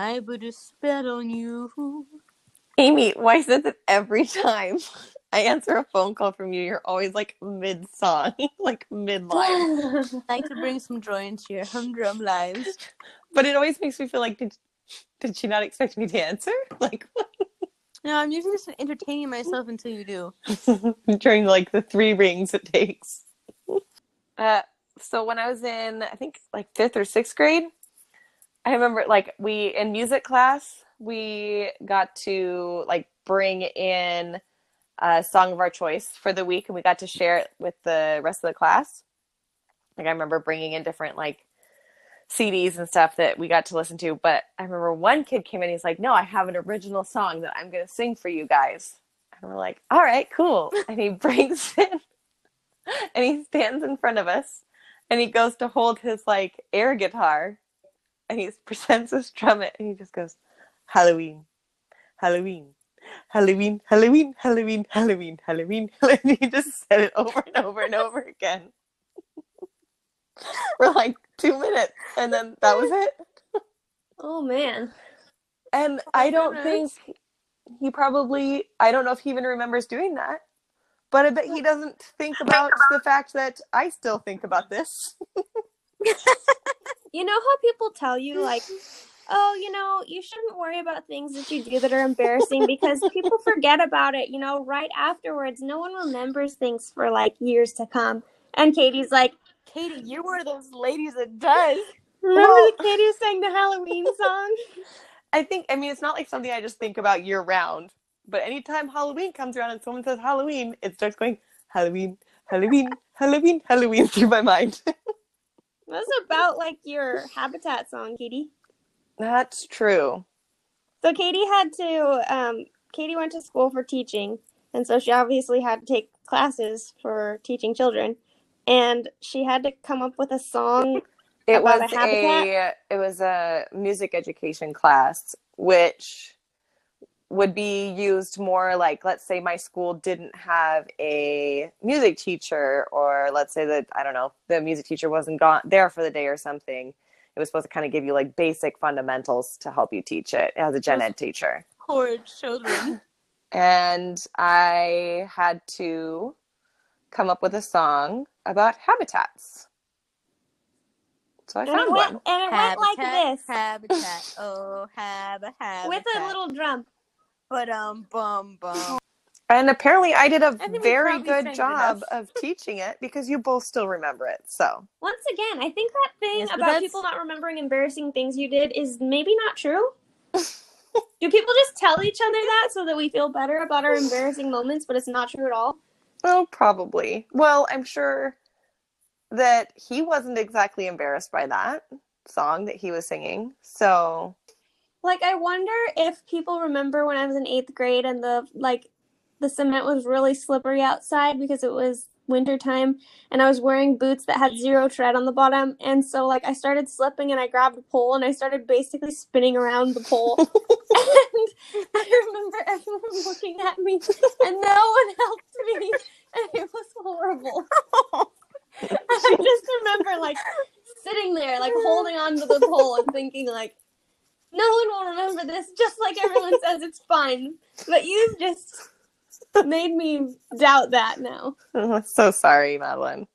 I put a spell on you. Amy, why is it that every time I answer a phone call from you, you're always like mid-song, like mid-line? I like to bring some joy into your humdrum lives. But it always makes me feel like, did she not expect me to answer? Like, No, I'm usually just entertaining myself until you do. during like the 3 rings it takes. So when I was in, I think like 5th or 6th grade, I remember like in music class, we got to like bring in a song of our choice for the week, and we got to share it with the rest of the class. Like I remember bringing in different like CDs and stuff that we got to listen to. But I remember one kid came in, he's like, no, I have an original song that I'm going to sing for you guys. And we're like, all right, cool. And he brings in, and he stands in front of us, and he goes to hold his like air guitar, and he presents to strum it, and he just goes, Halloween, Halloween, Halloween, Halloween, Halloween, Halloween, Halloween, Halloween. He just said it over and over and over again for like 2 minutes, and then that was it. Oh man. And I don't think I don't know if he even remembers doing that, but I bet he doesn't think about the fact that I still think about this. You know how people tell you, like, oh, you shouldn't worry about things that you do that are embarrassing because people forget about it, right afterwards. No one remembers things for, like, years to come. And Katie's like, Katie, you're one of those ladies that does. Remember that Katie sang the Halloween song? I mean, it's not like something I just think about year round, but anytime Halloween comes around and someone says Halloween, it starts going, Halloween, Halloween, Halloween, Halloween through my mind. That's about like your Habitat song, Katie. That's true. So Katie went to school for teaching, and so she obviously had to take classes for teaching children, and she had to come up with a song about a habitat. It was a music education class, which would be used more like, let's say my school didn't have a music teacher, or let's say that, I don't know, the music teacher wasn't there for the day or something. It was supposed to kind of give you like basic fundamentals to help you teach it as a gen ed teacher. Poor children. And I had to come up with a song about habitats. So I found one. And it went like this. Habitat. Oh, habitat. With a little drum. Bum. And apparently I did a very good job of teaching it because you both still remember it. So once again, I think that thing about people not remembering embarrassing things you did is maybe not true. Do people just tell each other that so that we feel better about our embarrassing moments, but it's not true at all? Well, probably. Well, I'm sure that he wasn't exactly embarrassed by that song that he was singing. So, like, I wonder if people remember when I was in 8th grade and the cement was really slippery outside because it was wintertime, and I was wearing boots that had 0 tread on the bottom, and so like I started slipping and I grabbed a pole and I started basically spinning around the pole. And I remember everyone looking at me and no one helped me, and it was horrible. I just remember like sitting there like holding on to the pole and thinking like, no one will remember this, just like everyone says it's fine, but you just made me doubt that now. So sorry, Madeline.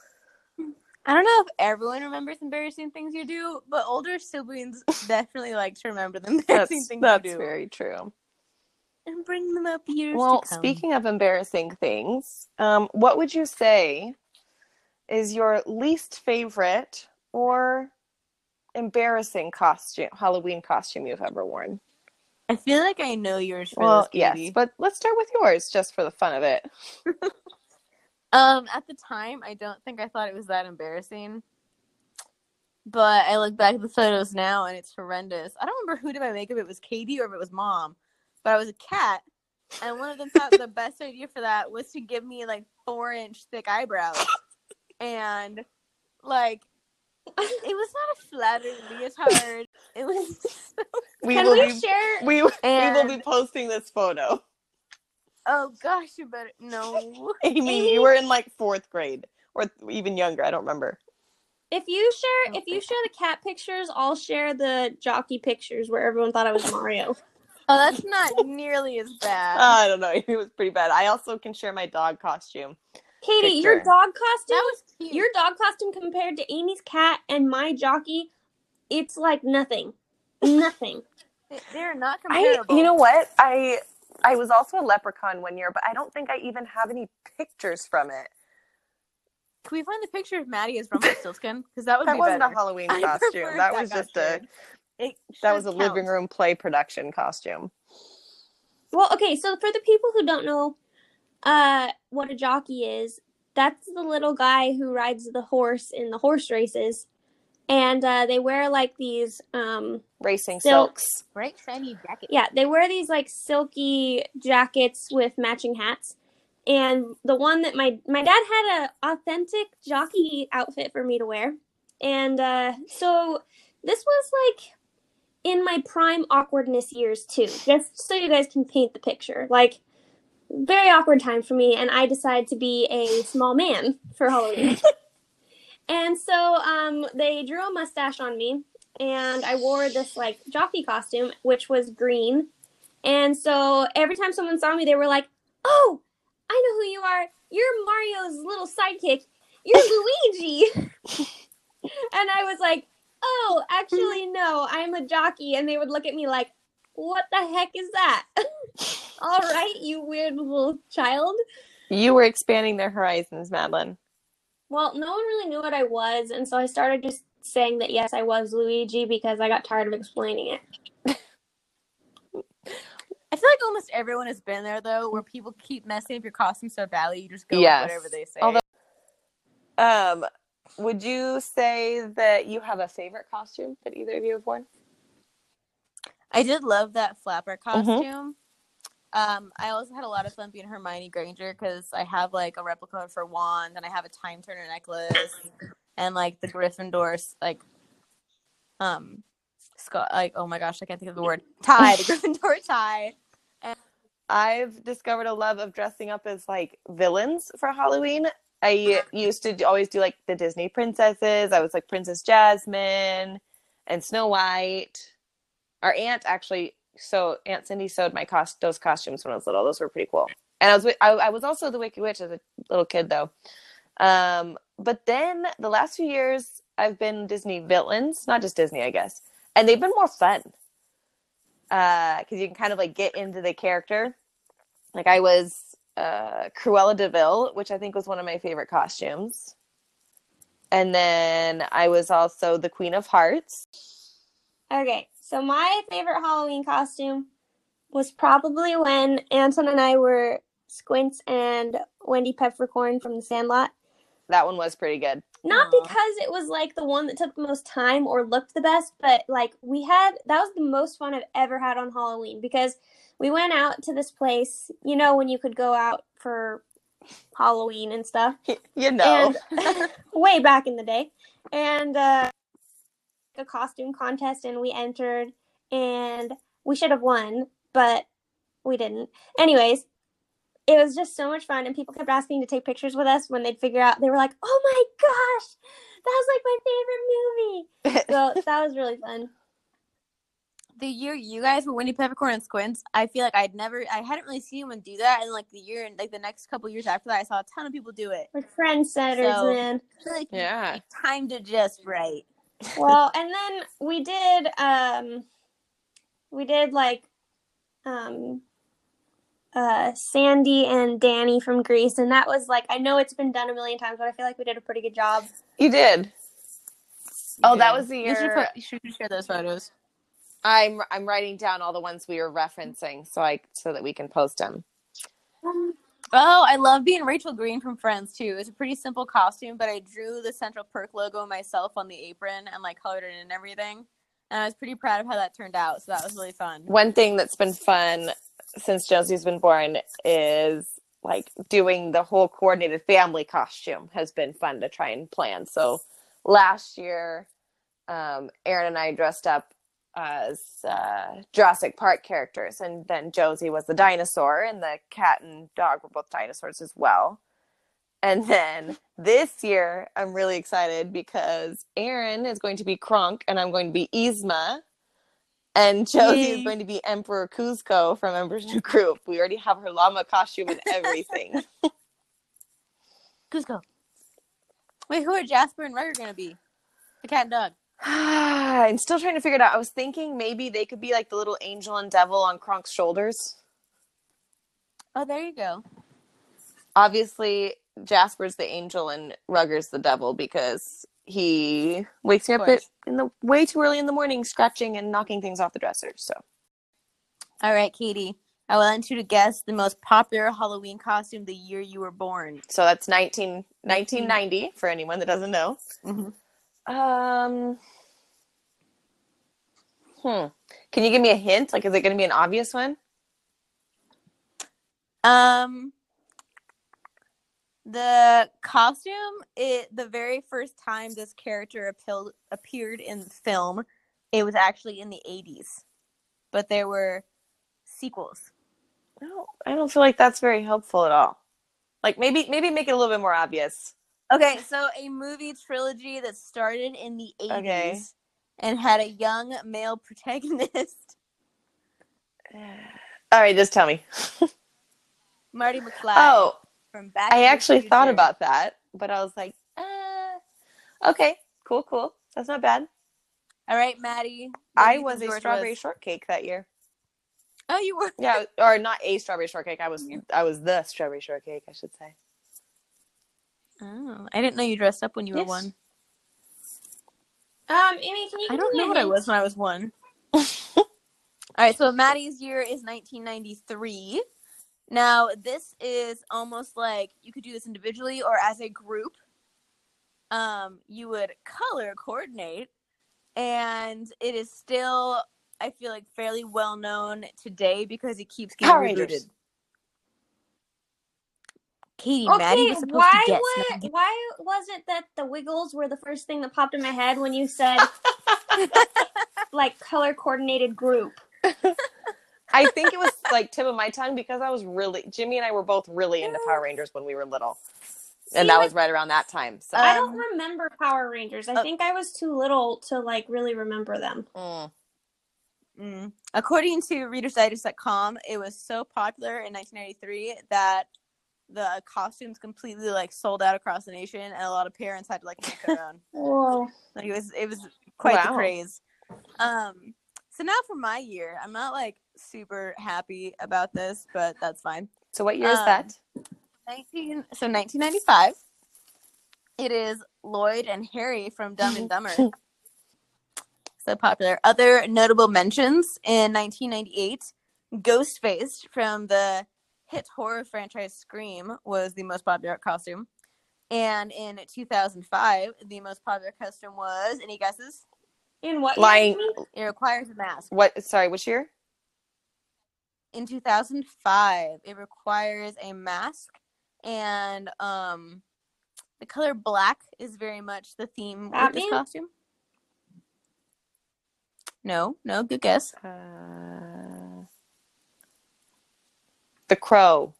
I don't know if everyone remembers embarrassing things you do, but older siblings definitely like to remember the embarrassing things you do. That's very true. And bring them up years to come. Well, speaking of embarrassing things, what would you say is your least favorite or embarrassing Halloween costume you've ever worn? I feel like I know yours for well, this, Katie. Yes, but let's start with yours just for the fun of it. At the time, I don't think I thought it was that embarrassing. But I look back at the photos now, and it's horrendous. I don't remember who did my makeup. It was Katie or if it was Mom. But I was a cat, and one of them thought the best idea for that was to give me, like, 4-inch thick eyebrows. And, like, it was not a flattering leotard. It was... We will be posting this photo. Oh, gosh, you better... No. Amy, you were in, like, 4th grade. Or even younger, I don't remember. If you share the cat pictures, I'll share the jockey pictures where everyone thought I was Mario. Oh, that's not nearly as bad. I don't know. It was pretty bad. I also can share my dog costume. Katie, picture. your dog costume, That was cute. your dog costume compared to Amy's cat and my jockey, it's like nothing. Nothing. They're not comparable. You know what? I was also a leprechaun one year, but I don't think I even have any pictures from it. Can we find the picture of Maddie as Rumpelstiltskin? Because that would be wasn't better. a Halloween I costume. preferred That was just costume. that was a living room play production costume. Well, okay, so for the people who don't know what a jockey is, that's the little guy who rides the horse in the horse races. And they wear like these racing silks. Right, shiny jacket. Yeah, they wear these like silky jackets with matching hats. And the one that my dad had a authentic jockey outfit for me to wear. And so this was like in my prime awkwardness years too, just so you guys can paint the picture. Like, very awkward time for me, and I decided to be a small man for Halloween. And so they drew a mustache on me, and I wore this like jockey costume, which was green. And so every time someone saw me, they were like, "Oh, I know who you are. You're Mario's little sidekick. You're Luigi." And I was like, "Oh, actually, no, I'm a jockey." And they would look at me like, "What the heck is that?" All right, you weird little child. You were expanding their horizons, Madeline. Well, no one really knew what I was, and so I started just saying that, yes, I was Luigi because I got tired of explaining it. I feel like almost everyone has been there, though, where people keep messing up your costume so badly, you just go with whatever they say. Although, would you say that you have a favorite costume that either of you have worn? I did love that flapper costume. I also had a lot of fun being Hermione Granger because I have like a replica for wand, and I have a time turner necklace, and like the Gryffindor oh my gosh, I can't think of the word tie, the Gryffindor tie. And I've discovered a love of dressing up as like villains for Halloween. I used to always do like the Disney princesses. I was like Princess Jasmine and Snow White. Our aunt actually. So Aunt Cindy sewed those costumes when I was little. Those were pretty cool. And I was also the Wicked Witch as a little kid, though. But then the last few years, I've been Disney villains, not just Disney, I guess, and they've been more fun because you can kind of like get into the character. Like I was Cruella de Vil, which I think was one of my favorite costumes, and then I was also the Queen of Hearts. Okay. So my favorite Halloween costume was probably when Anton and I were Squints and Wendy Peppercorn from The Sandlot. That one was pretty good. Not because it was like the one that took the most time or looked the best, but like that was the most fun I've ever had on Halloween because we went out to this place, you know, when you could go out for Halloween and stuff. You know. And, way back in the day. And a costume contest, and we entered, and we should have won, but we didn't. Anyways, it was just so much fun, and people kept asking to take pictures with us when they'd figure out. They were like, "Oh my gosh, that was like my favorite movie." So that was really fun. The year you guys were Wendy Peppercorn and Squints, I feel like I hadn't really seen anyone do that, and like the next couple years after that, I saw a ton of people do it. We're trendsetters, man. I feel like yeah, you timed it just right. Well, and then we did like Sandy and Danny from Grease, and that was like, I know it's been done a million times, but I feel like we did a pretty good job. You did. That was the year. You should share those photos. I'm writing down all the ones we were referencing so that we can post them. Oh, I love being Rachel Green from Friends too. It's a pretty simple costume, but I drew the Central Perk logo myself on the apron and like colored it in and everything. And I was pretty proud of how that turned out. So that was really fun. One thing that's been fun since Josie's been born is like doing the whole coordinated family costume has been fun to try and plan. So last year, Aaron and I dressed up as Jurassic Park characters, and then Josie was the dinosaur, and the cat and dog were both dinosaurs as well. And then this year, I'm really excited because Aaron is going to be Kronk and I'm going to be Yzma. And Josie is Yay. going to be Emperor Kuzco from Emperor's New Groove. We already have her llama costume and everything. Cusco. Wait, who are Jasper and Rugger gonna be? The cat and dog. I'm still trying to figure it out. I was thinking maybe they could be like the little angel and devil on Kronk's shoulders. Oh, there you go. Obviously, Jasper's the angel and Rugger's the devil because he wakes me Of up course. way too early in the morning, scratching and knocking things off the dresser. So, All right, Katie. I want you to guess the most popular Halloween costume the year you were born. so that's 1990 for anyone that doesn't know. Mm-hmm. Can you give me a hint? Like, is it going to be an obvious one? The costume, the very first time this character appeared in the film, it was actually in the 80s. But there were sequels. No, I don't feel like that's very helpful at all. Like, maybe make it a little bit more obvious. Okay, so a movie trilogy that started in the 80s Okay. and had a young male protagonist. All right, just tell me. Marty McFly. Oh, from Back I to the actually thought Future. about that, but I was like, okay, cool. That's not bad. All right, Maddie. what do I you was think a yours strawberry was? shortcake that year. Oh, you were? Yeah, or not a strawberry shortcake. I was the strawberry shortcake, I should say. Oh, I didn't know you dressed up when you were Yes. one. Amy, can you I give don't me know a what I hint? was when I was one. All right, so Maddie's year is 1993. Now, this is almost like you could do this individually or as a group. You would color coordinate, and it is still, I feel like, fairly well known today because it keeps getting Power rebooted. Rangers. Katie, Maddie Okay, was supposed to guess. why was it that the Wiggles were the first thing that popped in my head when you said like color coordinated group? I think it was like tip of my tongue because Jimmy and I were both really into Power Rangers when we were little. And that was right around that time. So I don't remember Power Rangers. I think I was too little to like really remember them. According to ReadersDigest.com, it was so popular in 1993 that the costumes completely like sold out across the nation, and a lot of parents had to like make their own. Whoa! Like it was quite the craze. So now for my year, I'm not like super happy about this, but that's fine. So what year is that? 1995. It is Lloyd and Harry from Dumb and Dumber. So popular. Other notable mentions in 1998, Ghostface from the hit horror franchise Scream was the most popular costume. And in 2005, the most popular costume was, any guesses? In what Lying. year? It requires a mask. What? Sorry, which year? In 2005, it requires a mask, and the color black is very much the theme with this costume. No, good guess. The Crow.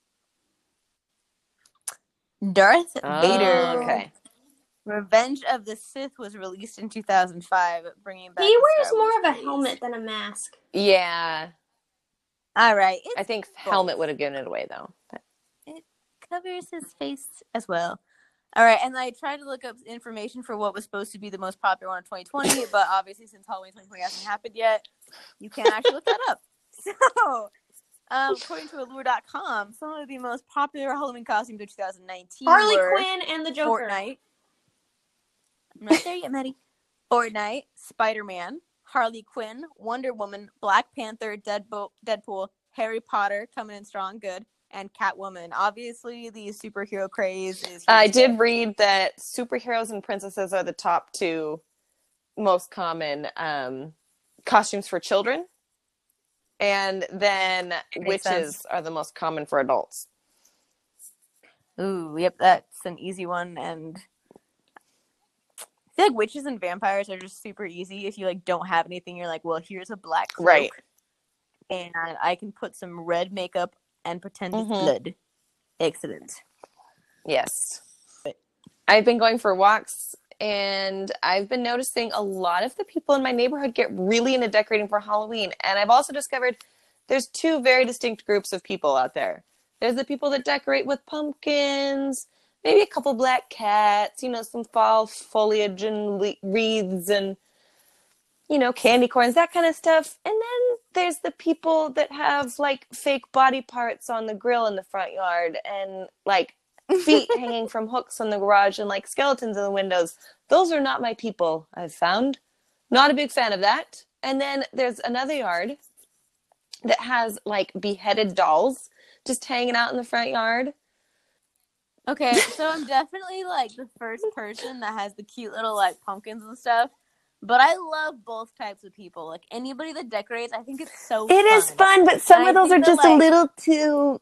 Darth Vader. Okay. Revenge of the Sith was released in 2005, bringing back. He wears more of a helmet than a mask. Yeah. All right. I think helmet would have given it away though. But it covers his face as well. All right, and I tried to look up information for what was supposed to be the most popular one of 2020, but obviously since Halloween 2020 hasn't happened yet, you can't actually look that up. So, according to Allure.com, some of the most popular Halloween costumes of 2019 Harley were Quinn and the Joker. Fortnite. I'm not there yet, Maddie. Fortnite, Spider-Man, Harley Quinn, Wonder Woman, Black Panther, Deadpool, Harry Potter, coming in strong, good, and Catwoman. Obviously, the superhero craze is. I did read that superheroes and princesses are the top two most common costumes for children, and then witches are the most common for adults. Ooh, yep, that's an easy one, and I feel like witches and vampires are just super easy. If you like don't have anything, you're like, well, here's a black cloak, right, and I can put some red makeup and pretend it's blood. Excellent. Yes. I've been going for walks, and I've been noticing a lot of the people in my neighborhood get really into decorating for Halloween. And I've also discovered there's two very distinct groups of people out there. There's the people that decorate with pumpkins, maybe a couple black cats, some fall foliage and wreaths and, candy corns, that kind of stuff. And then there's the people that have like fake body parts on the grill in the front yard and like feet hanging from hooks on the garage and like skeletons in the windows. Those are not my people, I've found. Not a big fan of that. And then there's another yard that has like beheaded dolls just hanging out in the front yard. Okay, so I'm definitely like the first person that has the cute little like pumpkins and stuff. But I love both types of people. Like anybody that decorates, I think it's so fun. It is fun, but some of those are just like, a little too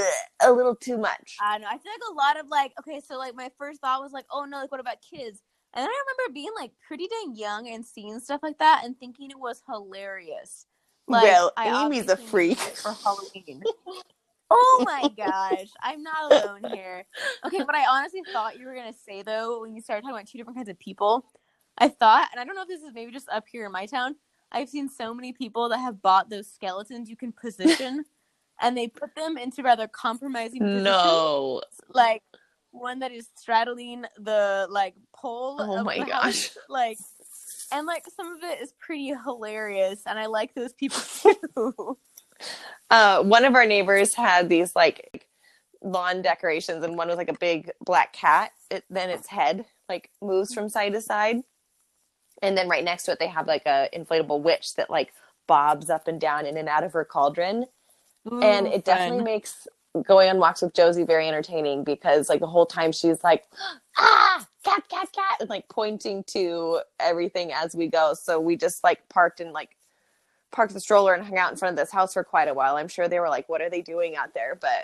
much. I know. I feel like a lot of like, okay, so like my first thought was like, oh no, like what about kids? And then I remember being like pretty dang young and seeing stuff like that and thinking it was hilarious. Like, well, Amy's a freak for Halloween. Oh my gosh, I'm not alone here. Okay, but I honestly thought you were gonna say though when you started talking about two different kinds of people. I thought, and I don't know if this is maybe just up here in my town, I've seen so many people that have bought those skeletons you can position, and they put them into rather compromising positions. No. Like, one that is straddling the, like, pole of the gosh. house. Like, and, like, some of it is pretty hilarious, and I like those people, too. One of our neighbors had these, like, lawn decorations, and one was, like, a big black cat. Then its head, like, moves from side to side. And then right next to it, they have like a inflatable witch that like bobs up and down in and out of her cauldron. Ooh, and it definitely makes going on walks with Josie very entertaining because like the whole time she's like, cat, and like pointing to everything as we go. So we just like parked the stroller and hung out in front of this house for quite a while. I'm sure they were like, what are they doing out there? But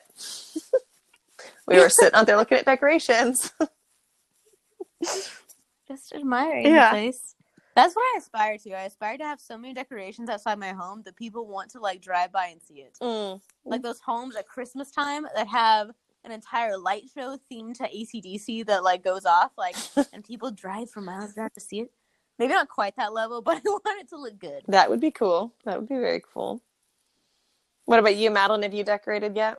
we were sitting out there looking at decorations. Just admiring the place. That's what I aspire to. I aspire to have so many decorations outside my home that people want to like drive by and see it. Like those homes at Christmas time that have an entire light show themed to AC/DC that like goes off, like, and people drive for miles around to see it. Maybe not quite that level, but I want it to look good. That would be cool. That would be very cool. What about you, Madeline? Have you decorated yet?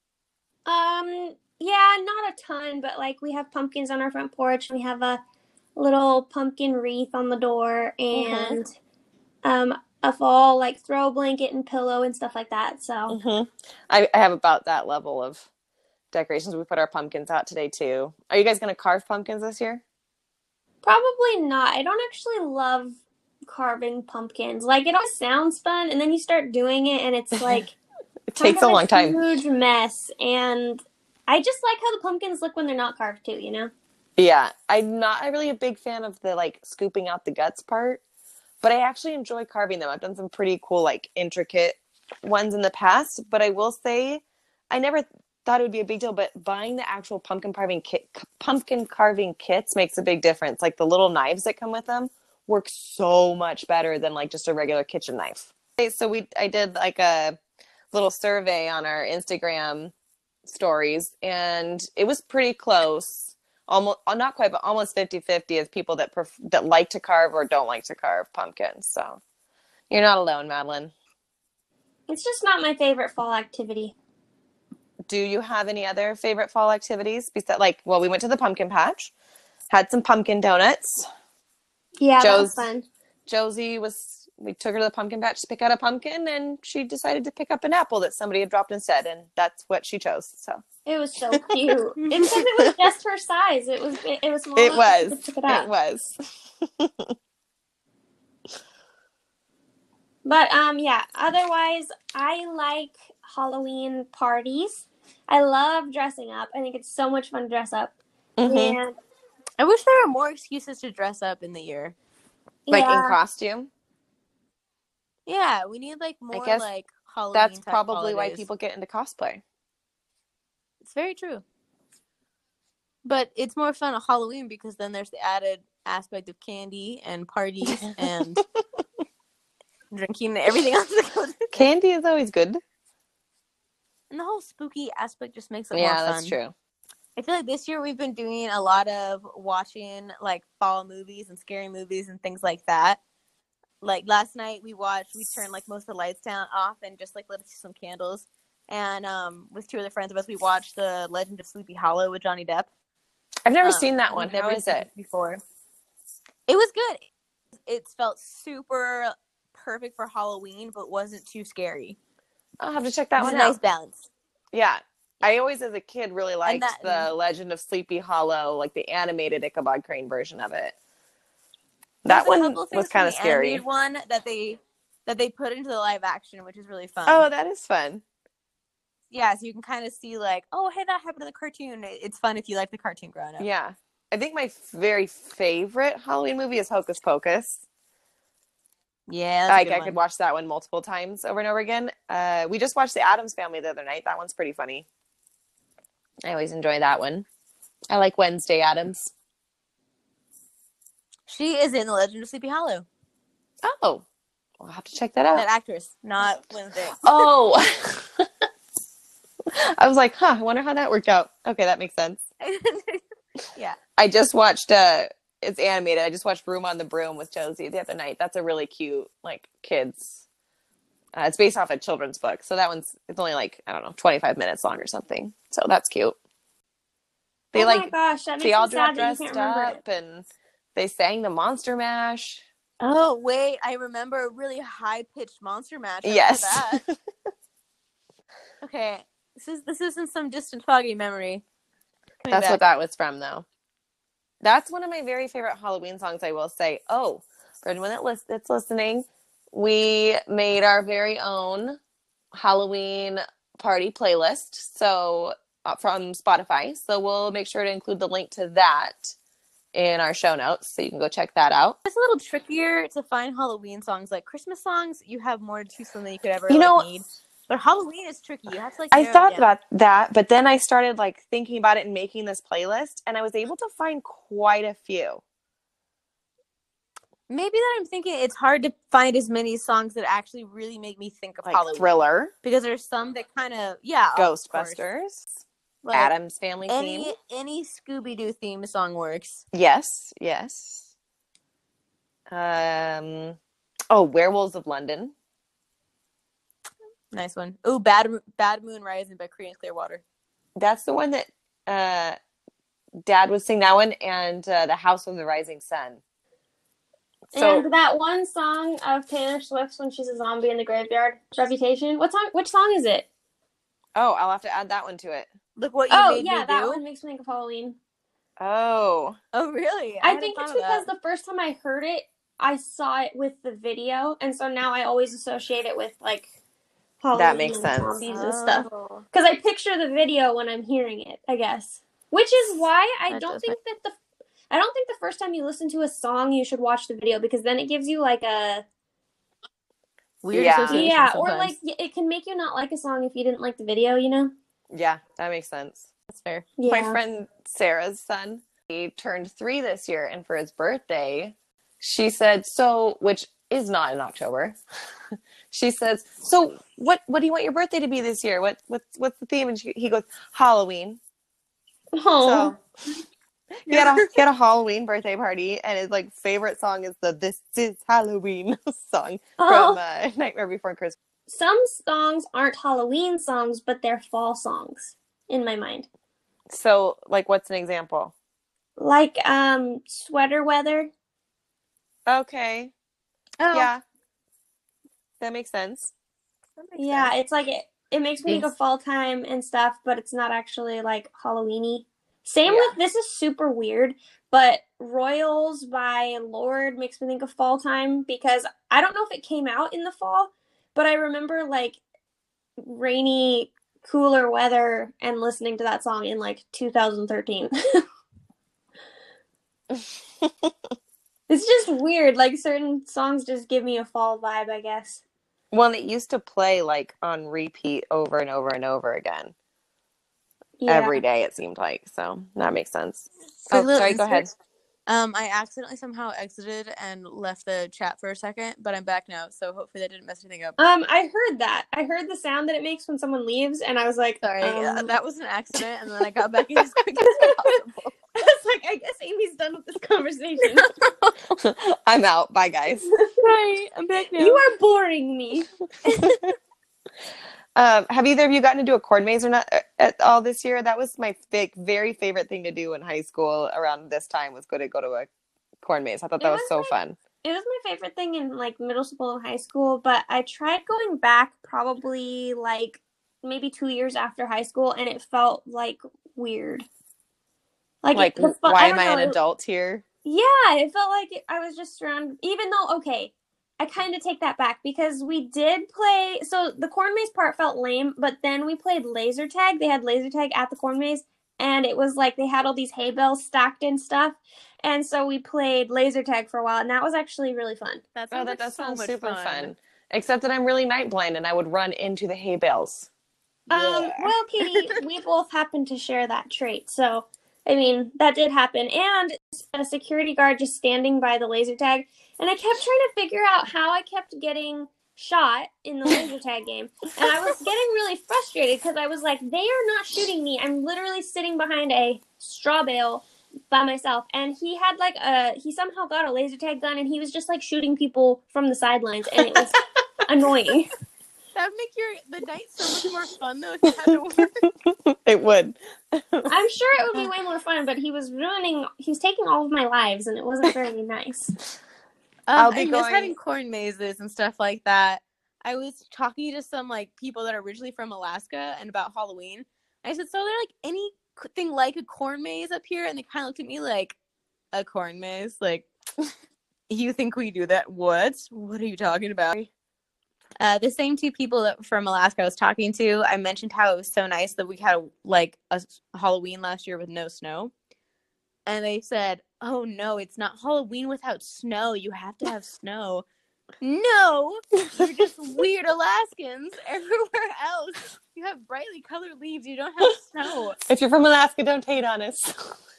Yeah, not a ton, but like we have pumpkins on our front porch. We have a little pumpkin wreath on the door and a fall like throw blanket and pillow and stuff like that. So I have about that level of decorations. We put our pumpkins out today too. Are you guys going to carve pumpkins this year? Probably not. I don't actually love carving pumpkins. Like it always sounds fun, and then you start doing it, and it's like it takes a long time. Huge mess, and I just like how the pumpkins look when they're not carved too. Yeah, I'm not really a big fan of the like scooping out the guts part, but I actually enjoy carving them. I've done some pretty cool like intricate ones in the past, but I will say I never thought it would be a big deal, but buying the actual pumpkin carving kits makes a big difference. Like the little knives that come with them work so much better than like just a regular kitchen knife. So I did like a little survey on our Instagram stories, and it was pretty close. Almost, not quite, but almost 50-50 as people that like to carve or don't like to carve pumpkins. So you're not alone, Madeline. It's just not my favorite fall activity. Do you have any other favorite fall activities? Besides, we went to the pumpkin patch, had some pumpkin donuts. Yeah, that was fun. Josie we took her to the pumpkin patch to pick out a pumpkin, and she decided to pick up an apple that somebody had dropped instead, and that's what she chose. So it was so cute. It's because it was just her size. It was small. It was. But yeah. Otherwise, I like Halloween parties. I love dressing up. I think it's so much fun to dress up. And I wish there were more excuses to dress up in the year. Like in costume? Yeah, we need like more like Halloween. That's probably why people get into cosplay. It's very true. But it's more fun at Halloween because then there's the added aspect of candy and parties and drinking and everything else that goes with it. Candy is always good. And the whole spooky aspect just makes it more fun. Yeah, that's true. I feel like this year we've been doing a lot of watching like fall movies and scary movies and things like that. Like last night we turned like most of the lights down off and just like lit some candles. And with two other friends of us, we watched The Legend of Sleepy Hollow with Johnny Depp. I've never seen that one. Never How is seen it? before. It was good. It felt super perfect for Halloween, but wasn't too scary. I'll have to check that one a out. nice balance. Yeah. I always, as a kid, really liked the Legend of Sleepy Hollow, like the animated Ichabod Crane version of it. That one was kind of scary. Animated one that they put into the live action, which is really fun. Oh, that is fun. Yeah, so you can kind of see like, oh, hey, that happened in the cartoon. It's fun if you like the cartoon growing up. Yeah. I think my very favorite Halloween movie is Hocus Pocus. Yeah, I could watch that one multiple times over and over again. We just watched The Addams Family the other night. That one's pretty funny. I always enjoy that one. I like Wednesday Addams. She is in The Legend of Sleepy Hollow. Oh, I'll have to check that out. That actress, not Wednesday. Oh. I was like, I wonder how that worked out. Okay, that makes sense. Yeah. I just watched, it's animated. I just watched Room on the Broom with Josie the other night. That's a really cute, like, kids. It's based off a children's book. So it's only like, I don't know, 25 minutes long or something. So that's cute. They my gosh, that makes they all me sad that you dressed can't remember up and they sang the Monster Mash. Oh, wait. I remember a really high-pitched Monster Mash. Yes. That. Okay. This isn't some distant foggy memory. That's what that was from, though. That's one of my very favorite Halloween songs, I will say. Oh, for anyone that's listening, we made our very own Halloween party playlist from Spotify. So we'll make sure to include the link to that in our show notes, so you can go check that out. It's a little trickier to find Halloween songs. Like Christmas songs, you have more to choose from than you could ever need. But Halloween is tricky. You have to I thought about that, but then I started like thinking about it and making this playlist, and I was able to find quite a few. Maybe that I'm thinking it's hard to find as many songs that actually really make me think of Halloween. Thriller. Because there's some that kind of, Ghostbusters. Like Addams Family theme. Any Scooby-Doo theme song works. Yes. Werewolves of London. Nice one. Oh, Bad Moon Rising by Creedence Clearwater. That's the one that Dad was singing, that one, and The House of the Rising Sun. And that one song of Taylor Swift's when she's a zombie in the graveyard, Reputation. Which song is it? Oh, I'll have to add that one to it. Look what you made me do. That one makes me think of Halloween. Oh, really? I think it's because the first time I heard it, I saw it with the video, and so now I always associate it with like Halloween. That makes sense. Zombies and stuff. Because I picture the video when I'm hearing it, I guess. Which is why I don't think the first time you listen to a song you should watch the video, because then it gives you like a weird association. Yeah, or like it can make you not like a song if you didn't like the video, you know? Yeah, that makes sense. That's fair. Yeah. My friend Sarah's son, he turned 3 this year, and for his birthday, she said, which is not in October. She says, so what do you want your birthday to be this year? What's the theme? And he goes, Halloween. Oh. So he had a Halloween birthday party, and his like favorite song is the "This Is Halloween" song from Nightmare Before Christmas. Some songs aren't Halloween songs, but they're fall songs in my mind. So, like, what's an example? Like Sweater Weather. Okay. Oh. Yeah. That makes sense. It's like it makes me think of fall time and stuff, but it's not actually like Halloween-y. Same with, this is super weird, but Royals by Lorde makes me think of fall time, because I don't know if it came out in the fall, but I remember like rainy, cooler weather and listening to that song in like 2013. It's just weird. Like certain songs just give me a fall vibe, I guess. Well, and it used to play like on repeat over and over and over again. Yeah. Every day, it seemed like. So that makes sense. Sorry, go ahead. I accidentally somehow exited and left the chat for a second, but I'm back now, so hopefully that didn't mess anything up. I heard that. I heard the sound that it makes when someone leaves, and I was like, Sorry, that was an accident, and then I got back in as quick as possible. I was like, I guess Amy's done with this conversation. I'm out. Bye, guys. Sorry, I'm back now. You are boring me. Have either of you gotten to do a corn maze or not at all this year? That was my very favorite thing to do in high school around this time was go to a corn maze. I thought that was so fun. It was my favorite thing in like middle school and high school, but I tried going back probably like maybe 2 years after high school, and it felt like weird. Like why am I an adult here? Yeah, it felt like I was just surrounded. Even though, okay, I kind of take that back because we did play. So the corn maze part felt lame, but then we played laser tag. They had laser tag at the corn maze, and it was like they had all these hay bales stacked and stuff. And so we played laser tag for a while, and that was actually really fun. That sounds super fun. Except that I'm really night blind, and I would run into the hay bales. Well, Katie, we both happen to share that trait, so I mean that did happen. And a security guard just standing by the laser tag, and I kept trying to figure out how I kept getting shot in the laser tag game, and I was getting really frustrated because I was like, they are not shooting me. I'm literally sitting behind a straw bale by myself, and he had like he somehow got a laser tag gun, and he was just like shooting people from the sidelines, and it was annoying. That would make the night so much more fun though if you had to work. It would. I'm sure it would be way more fun, but he was taking all of my lives, and it wasn't very nice. I miss having corn mazes and stuff like that. I was talking to some like people that are originally from Alaska and about Halloween. I said, so they're like anything like a corn maze up here? And they kind of looked at me like, a corn maze? Like, you think we do that? What are you talking about? The same two people that from Alaska I was talking to, I mentioned how it was so nice that we had a Halloween last year with no snow. And they said, oh no, it's not Halloween without snow. You have to have snow. No, you're just weird Alaskans. Everywhere else, you have brightly colored leaves. You don't have snow. If you're from Alaska, don't hate on us.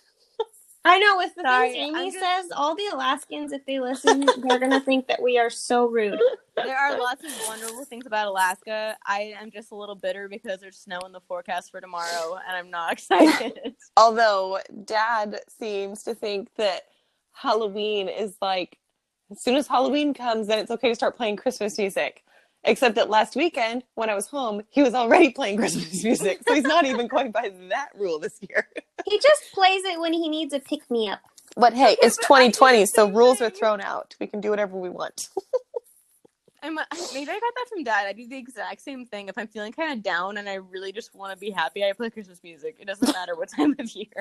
I know, with the things Amy says, all the Alaskans, if they listen, they're going to think that we are so rude. There are lots of wonderful things about Alaska. I am just a little bitter because there's snow in the forecast for tomorrow, and I'm not excited. Although, Dad seems to think that Halloween is like, as soon as Halloween comes, then it's okay to start playing Christmas music. Except that last weekend, when I was home, he was already playing Christmas music. So he's not even going by that rule this year. He just plays it when he needs a pick-me-up. But hey, it's 2020, so rules are thrown out. We can do whatever we want. Maybe I got that from Dad. I do the exact same thing. If I'm feeling kind of down and I really just want to be happy, I play Christmas music. It doesn't matter what time of year.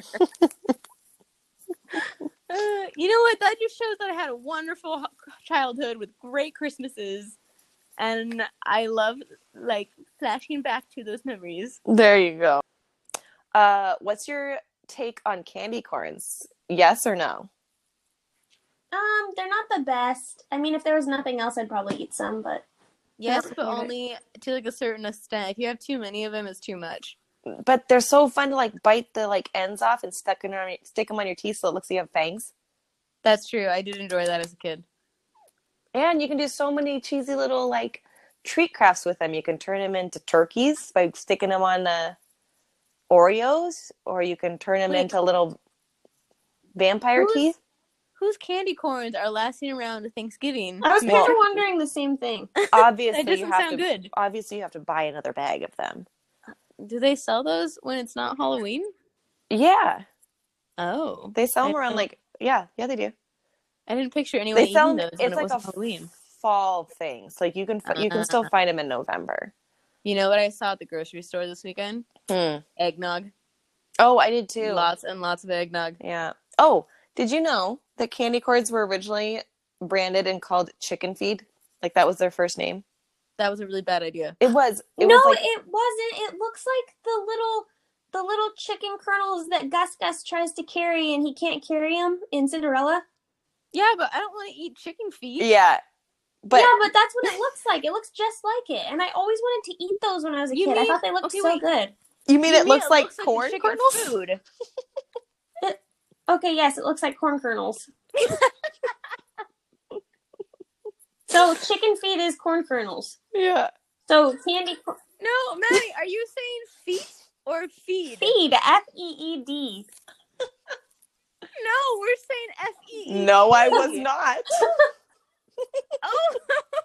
You know what? That just shows that I had a wonderful childhood with great Christmases. And I love, like, flashing back to those memories. There you go. What's your take on candy corns? Yes or no? They're not the best. I mean, if there was nothing else, I'd probably eat some, but... Yes, but only to, like, a certain extent. If you have too many of them, it's too much. But they're so fun to, like, bite the, like, ends off and stick them on your teeth so it looks like you have fangs. That's true. I did enjoy that as a kid. And you can do so many cheesy little, like, treat crafts with them. You can turn them into turkeys by sticking them on Oreos, or you can turn them into little vampire teeth. Whose candy corns are lasting around to Thanksgiving? I was kind of wondering the same thing. Obviously, that doesn't sound good. Obviously, you have to buy another bag of them. Do they sell those when it's not Halloween? Yeah. Oh. They sell them around, like, yeah, they do. I didn't picture anyone eating those when it wasn't a Halloween. Fall thing. So, like, you can still find them in November. You know what I saw at the grocery store this weekend? Eggnog. Oh, I did too. Lots and lots of eggnog. Yeah. Oh, did you know that candy corns were originally branded and called Chicken Feed? Like, that was their first name. That was a really bad idea. It was. It wasn't. It looks like the little chicken kernels that Gus tries to carry and he can't carry them in Cinderella. Yeah, but I don't want to eat chicken feet. Yeah. But that's what it looks like. It looks just like it. And I always wanted to eat those when I was a kid. I thought they looked so good. You mean it looks like corn kernels? Food. Okay, yes, it looks like corn kernels. So chicken feed is corn kernels. Yeah. So candy No, Maddie, are you saying feet or feed? feed, F-E-E-D. No, we're saying F-E-E. No, I was not. Oh.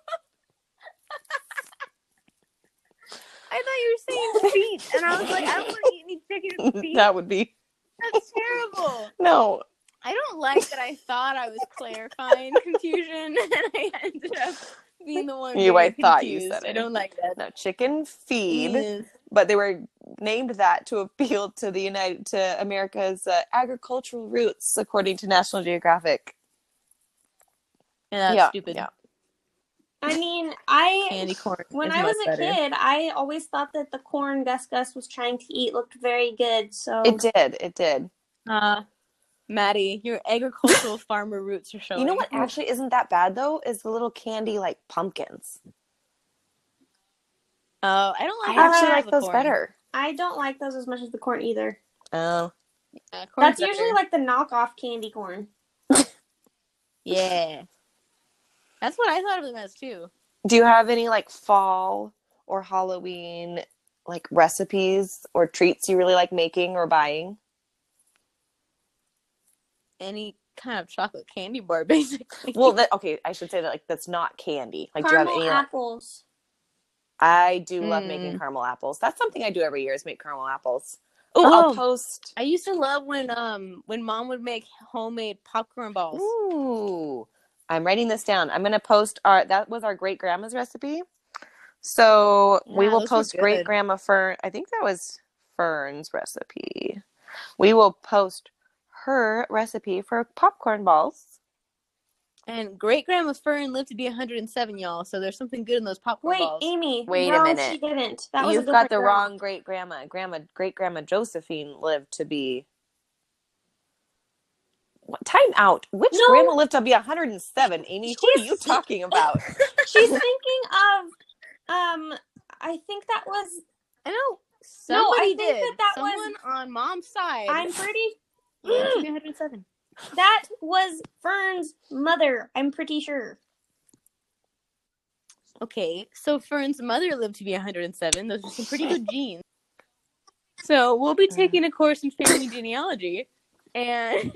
I thought you were saying feet, and I was like, I don't want to eat any chicken feet. That would be. That's terrible. No. I don't like that I thought I was clarifying confusion, and I ended up being the one I thought you confused. said it. I don't like that. No, chicken feed. Yes. But they were named that to appeal to America's agricultural roots, according to National Geographic. Yeah, that's stupid. Yeah. I mean, Candy corn. when is I much was a better. kid, I always thought that the corn Gus was trying to eat looked very good. So It did. Maddie, your agricultural farmer roots are showing. You know what actually isn't that bad, though, is the little candy, like, pumpkins. Oh, I don't like. I actually like the those corn. better. I don't like those as much as the corn either. Oh. Corn's That's better. usually like the knockoff candy corn. Yeah. That's what I thought of them as too. Do you have any, like, fall or Halloween, like, recipes or treats you really like making or buying? Any kind of chocolate candy bar, basically. Well, okay, I should say that, like, that's not candy. Like, Caramel do you have any? apples. I do love making caramel apples. That's something I do every year is make caramel apples. Ooh, Oh. I'll post. I used to love when Mom would make homemade popcorn balls. Ooh, I'm writing this down. I'm gonna post that was our great grandma's recipe. So we Yeah, will those were post good. great grandma Fern. I think that was Fern's recipe. We will post her recipe for popcorn balls. And great grandma Fern lived to be 107, y'all. So there's something good in those popcorn Wait, balls. Amy. Wait a no, minute. she didn't. That was You've a got different the grandma. wrong great grandma. Great grandma Josephine lived to be. What? Time out. Which No. grandma lived to be 107? Amy, who are you talking about? She's thinking of I think that was I know. No, I Somebody think did. that Someone was on Mom's side. I'm pretty lived to be 107. that was Fern's mother, I'm pretty sure. Okay, so Fern's mother lived to be 107. Those are some pretty good genes. So we'll be taking a course in family genealogy, and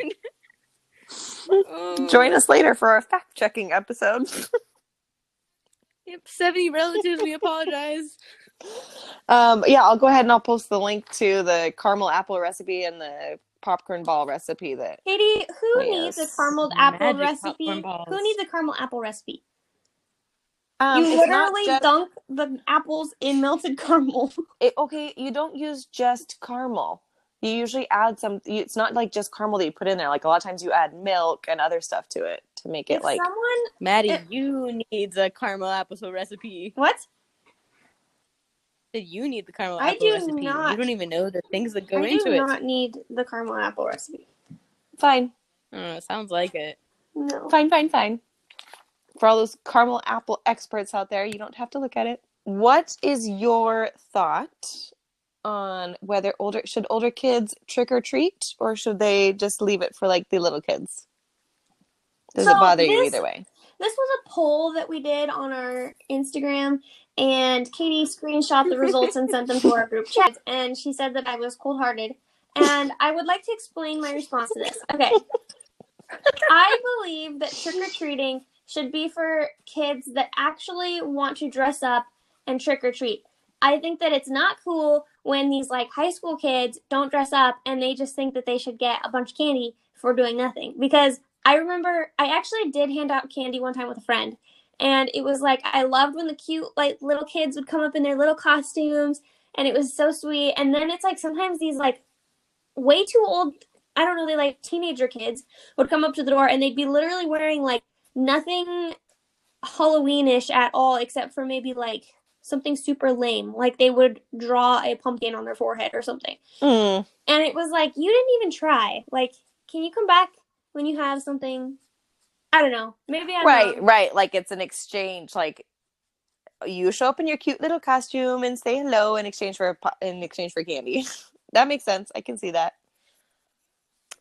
Join us later for our fact-checking episode. Yep, 70 relatives. We apologize. Yeah, I'll go ahead and I'll post the link to the caramel apple recipe and the popcorn ball recipe. Katie, who needs a caramel apple Magic recipe? popcorn balls. Who needs a caramel apple recipe? You You literally dunk the apples in melted caramel. Okay, you don't use just caramel. You usually add some. It's not like just caramel that you put in there. Like a lot of times you add milk and other stuff to it to make it like. Maddie, you need a caramel apple recipe. What? You need the caramel apple recipe. Not. You don't even know the things that go I into do it. not need the caramel apple recipe. Fine. It sounds like it. No. Fine. For all those caramel apple experts out there, you don't have to look at it. What is your thought on whether older kids trick or treat, or should they just leave it for like the little kids? Does it bother you either way? This was a poll that we did on our Instagram, and Katie screenshot the results and sent them to our group chat, and she said that I was cold-hearted. And I would like to explain my response to this. Okay. I believe that trick-or-treating should be for kids that actually want to dress up and trick-or-treat. I think that it's not cool when these like high school kids don't dress up and they just think that they should get a bunch of candy for doing nothing. Because I remember I actually did hand out candy one time with a friend. And it was like, I loved when the cute like little kids would come up in their little costumes, and it was so sweet. And then it's like sometimes these like way too old, I don't know, they like teenager kids would come up to the door and they'd be literally wearing like nothing Halloweenish at all, except for maybe like something super lame. Like they would draw a pumpkin on their forehead or something. And it was like, you didn't even try. Like, can you come back when you have something? I don't know. Maybe I'm wrong. Right. Like it's an exchange. Like you show up in your cute little costume and say hello in exchange for candy. That makes sense. I can see that.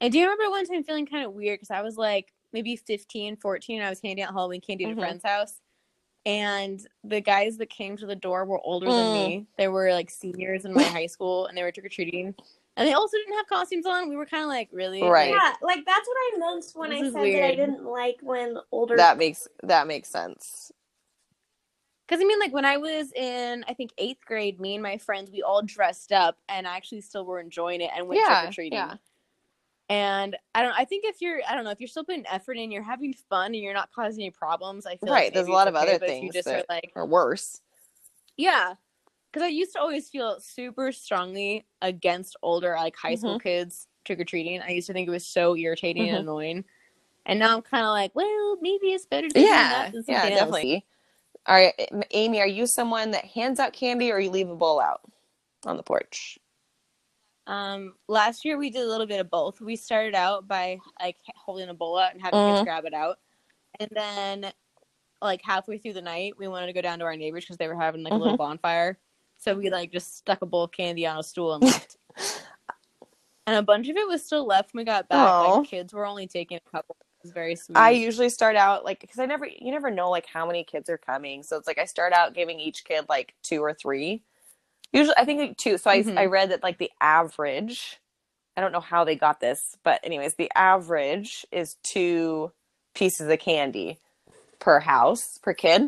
I do remember one time feeling kind of weird because I was like maybe 15, 14, and I was handing out Halloween candy at a friend's house. And the guys that came to the door were older than me. They were like seniors in my high school, and they were trick-or-treating. And they also didn't have costumes on. We were kind of like, really? Right. Yeah, like that's what I meant when This I is said that I weird. didn't like when older. That makes sense. Because, I mean, like, when I was in, I think, 8th grade, me and my friends, we all dressed up and actually still were enjoying it and went trick-or-treating. Yeah. And I think if you're still putting effort in, you're having fun and you're not causing any problems, I feel like Right. There's a maybe lot it's of okay, other but if things you just that are like, are worse. yeah. Because I used to always feel super strongly against older, like, high school kids trick-or-treating. I used to think it was so irritating and annoying. And now I'm kind of like, well, maybe it's better to do that than something else. Definitely. All right, Amy, are you someone that hands out candy or you leave a bowl out on the porch? Last year we did a little bit of both. We started out by like holding a bowl out and having kids grab it out. And then like halfway through the night, we wanted to go down to our neighbors because they were having like a little bonfire. So we like just stuck a bowl of candy on a stool and left. And a bunch of it was still left when we got back. Like kids were only taking a couple. It was very sweet. I usually start out like, because you never know like how many kids are coming. So it's like I start out giving each kid like 2 or 3. Usually I think like 2. So I read that like the average, I don't know how they got this, but anyways, the average is 2 pieces of candy per house, per kid.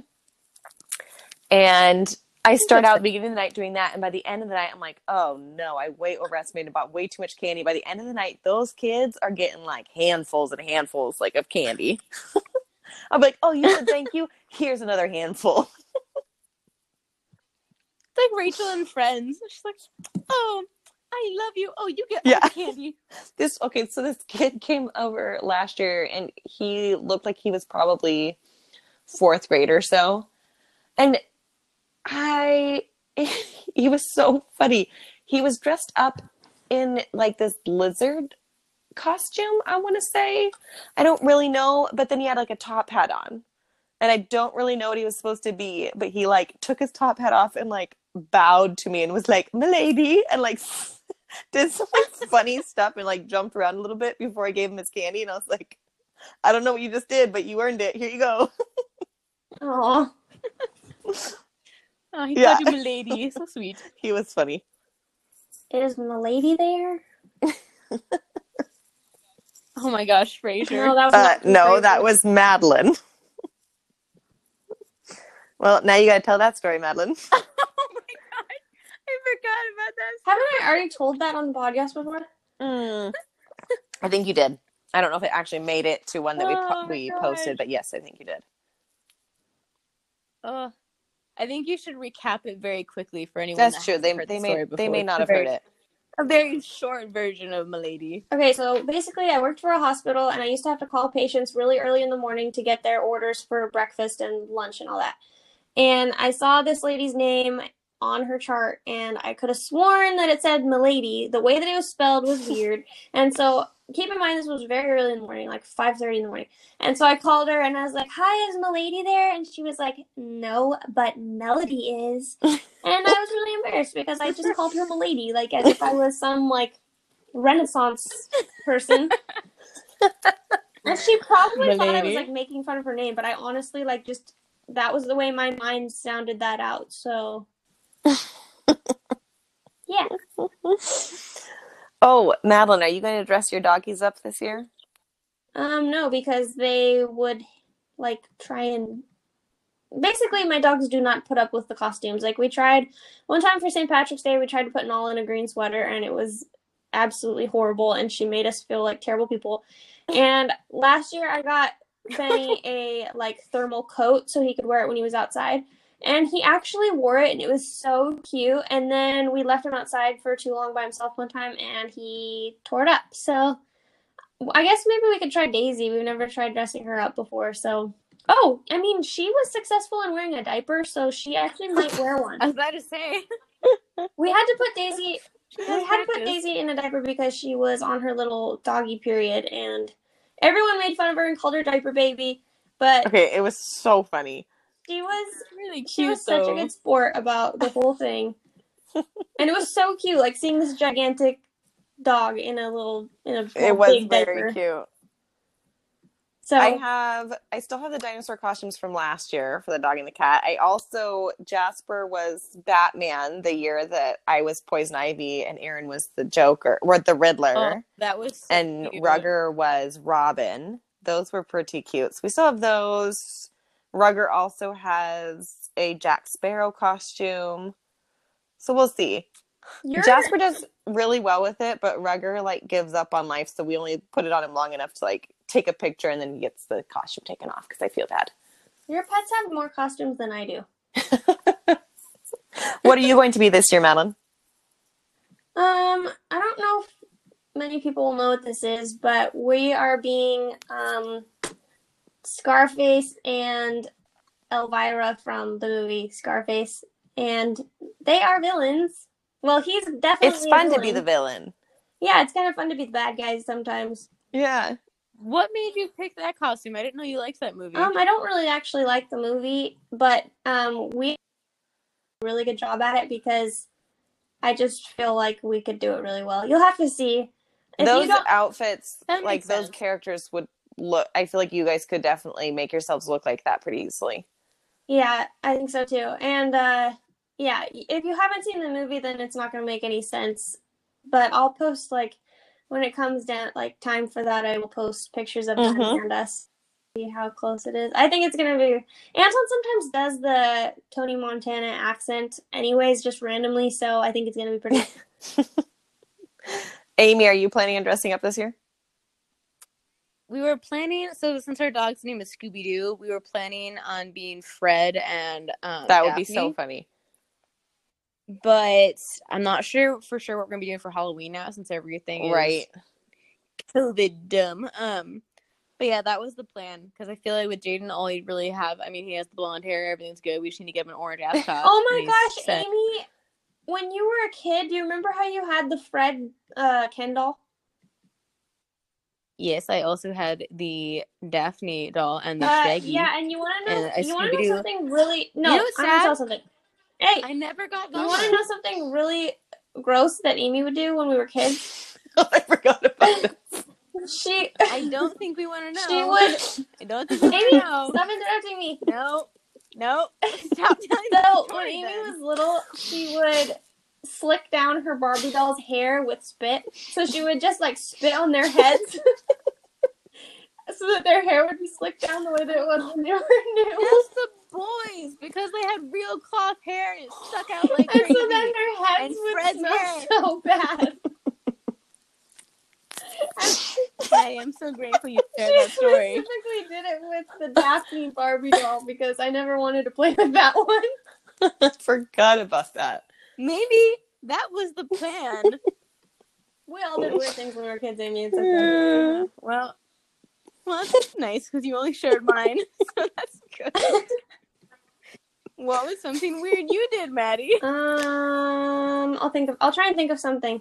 And I start out at the beginning of the night doing that, and by the end of the night, I'm like, oh no, I way overestimated, bought way too much candy. By the end of the night, those kids are getting like handfuls and handfuls like of candy. I'm like, oh, you said thank you? Here's another handful. It's like Rachel and Friends. She's like, oh, I love you. Oh, you get all the candy. So this kid came over last year, and he looked like he was probably 4th grade or so. And he was so funny. He was dressed up in like this lizard costume, I want to say. I don't really know, but then he had like a top hat on. And I don't really know what he was supposed to be, but he like took his top hat off and like bowed to me and was like, "Milady," and like did some like funny stuff and like jumped around a little bit before I gave him his candy. And I was like, I don't know what you just did, but you earned it. Here you go. Aww. Oh, he called you Milady. So sweet. He was funny. Is Milady there? Oh my gosh, Frasier. No, that was no, that was Madeline. Well, now you got to tell that story, Madeline. Oh my god, I forgot about that. Haven't I already told that on the podcast before? I think you did. I don't know if it actually made it to one that we posted, but yes, I think you did. I think you should recap it very quickly for anyone. That's true. They may not have heard it. A very short version of Milady. Okay, so basically I worked for a hospital, and I used to have to call patients really early in the morning to get their orders for breakfast and lunch and all that. And I saw this lady's name on her chart, and I could have sworn that it said Milady. The way that it was spelled was weird. And so keep in mind, this was very early in the morning, like 5:30 in the morning. And so I called her, and I was like, "Hi, is Milady there?" And she was like, "No, but Melody is." And I was really embarrassed because I just called her Milady, like as if I was some like Renaissance person. And she probably thought I was like making fun of her name, but I honestly like just, that was the way my mind sounded that out. So yeah. Oh, Madeline, are you going to dress your doggies up this year? No, because they would like try and basically my dogs do not put up with the costumes. Like we tried one time for St. Patrick's Day, we tried to put Nala in a green sweater, and it was absolutely horrible, and she made us feel like terrible people. And last year I got Benny a like thermal coat so he could wear it when he was outside. And he actually wore it, and it was so cute. And then we left him outside for too long by himself one time, and he tore it up. So I guess maybe we could try Daisy. We've never tried dressing her up before. So, I mean, she was successful in wearing a diaper, so she actually might wear one. I was about to say. We had to put Daisy in a diaper because she was on her little doggy period, and everyone made fun of her and called her diaper baby. But okay, it was so funny. She was really cute. She was such a good sport about the whole thing. And it was so cute, like seeing this gigantic dog in a It was big very diaper. cute. So I still have the dinosaur costumes from last year for the dog and the cat. Jasper was Batman the year that I was Poison Ivy and Aaron was the Joker, or the Riddler. Oh, that was so and cute. Rugger was Robin. Those were pretty cute. So we still have those. Rugger also has a Jack Sparrow costume. So we'll see. Jasper does really well with it, but Rugger like gives up on life, so we only put it on him long enough to like take a picture and then he gets the costume taken off because I feel bad. Your pets have more costumes than I do. What are you going to be this year, Madeline? I don't know if many people will know what this is, but we are being Scarface and Elvira from the movie Scarface, and they are villains. Well, he's definitely It's fun a to be the villain. Yeah, it's kind of fun to be the bad guys sometimes. Yeah. What made you pick that costume? I didn't know you liked that movie. I don't really actually like the movie, but we did a really good job at it because I just feel like we could do it really well. You'll have to see. Those outfits, That like makes those sense. characters would look, I feel like you guys could definitely make yourselves look like that pretty easily. Yeah, I think so too. And yeah, if you haven't seen the movie, then it's not going to make any sense. But I'll post, like, when it comes down, like, time for that, I will post pictures of them and us. See how close it is. I think it's going to be... Anton sometimes does the Tony Montana accent anyways, just randomly, so I think it's going to be pretty... Amy, are you planning on dressing up this year? We were planning, so since our dog's name is Scooby-Doo, we were planning on being Fred and that would Daphne. be so funny. But I'm not sure for sure what we're gonna be doing for Halloween now, since everything is COVID dumb. But yeah, that was the plan because I feel like with Jaden, all he really have, I mean, he has the blonde hair, everything's good. We just need to get him an orange ass top. Oh my gosh, Amy! When you were a kid, do you remember how you had the Fred Ken doll? Yes, I also had the Daphne doll and the Shaggy. Yeah, and you want to know? You want to know something really? No, you know what's I'm sad? gonna tell something. Hey, I never got. You want to know something really gross that Amy would do when we were kids? I forgot about this. I don't think we want to know. She would. I don't think we want to know. Stop interrupting me. No. Stop telling me. So when Amy was little, she would slick down her Barbie doll's hair with spit. So she would just like spit on their heads. So that their hair would be slicked down the way that it was when they were new. That's the boys, because they had real cloth hair and it stuck out like crazy. And so then their heads would smell so bad. I am so grateful you shared that story. She specifically did it with the Daphne Barbie doll because I never wanted to play with that one. I forgot about that. Maybe that was the plan. We all did weird things when we were kids, Amy. It's okay. Well, that's nice because you only shared mine, so that's good. What was something weird you did, Maddie? I'll try and think of something.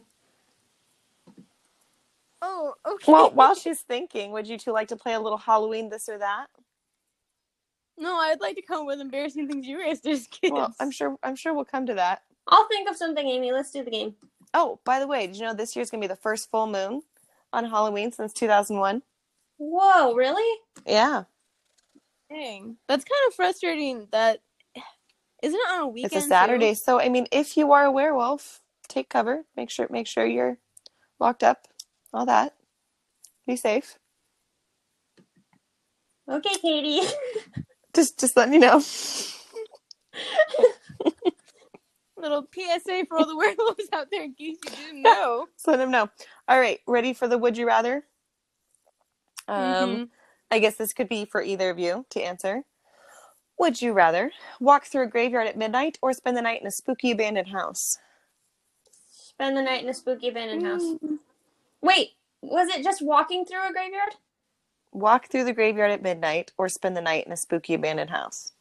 Oh, okay. Well, while she's thinking, would you two like to play a little Halloween this or that? No, I'd like to come up with embarrassing things you guys did as kids. Well, I'm sure we'll come to that. I'll think of something, Amy. Let's do the game. Oh, by the way, did you know this year's going to be the first full moon on Halloween since 2001? Whoa, really? Yeah. Dang. That's kind of frustrating that... Isn't it on a weekend? It's a Saturday, too? so I mean, if you are a werewolf, take cover. Make sure you're locked up. All that. Be safe. Okay, Katie. Just letting you know. Little PSA for all the werewolves out there in case you didn't know. Just let them know. All right, ready for the would you rather? I guess this could be for either of you to answer. Would you rather walk through a graveyard at midnight or spend the night in a spooky abandoned house? Spend the night in a spooky abandoned house. Wait, was it just walking through a graveyard? Walk through the graveyard at midnight or spend the night in a spooky abandoned house?